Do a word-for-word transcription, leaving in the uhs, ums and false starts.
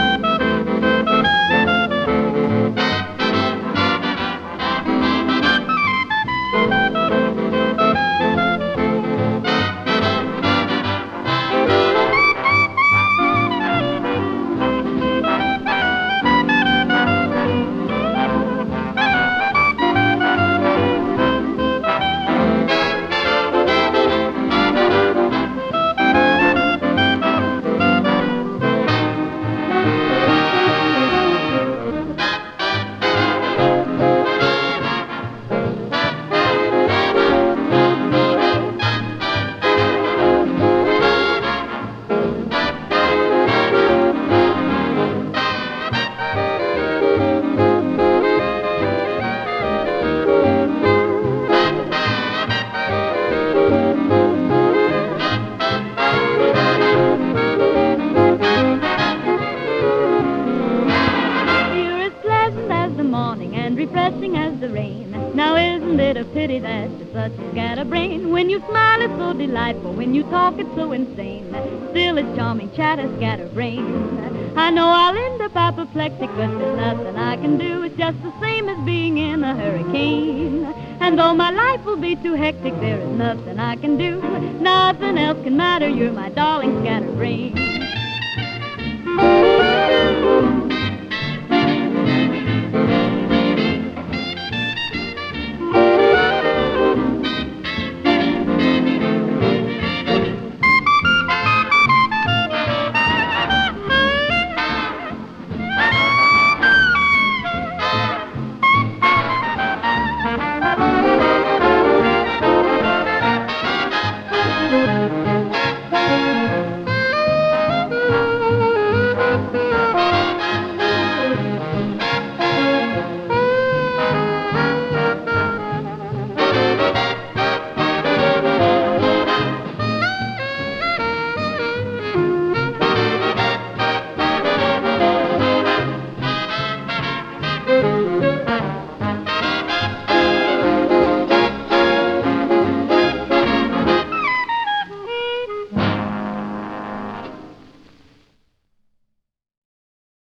Refreshing as the rain. Now isn't it a pity that you're such a scatterbrain? When you smile it's so delightful, when you talk it's so insane. Still it's charming chatter, scatterbrain. I know I'll end up apoplectic, but there's nothing I can do. It's just the same as being in a hurricane. And though my life will be too hectic, there is nothing I can do. Nothing else can matter, you're my darling scatterbrain.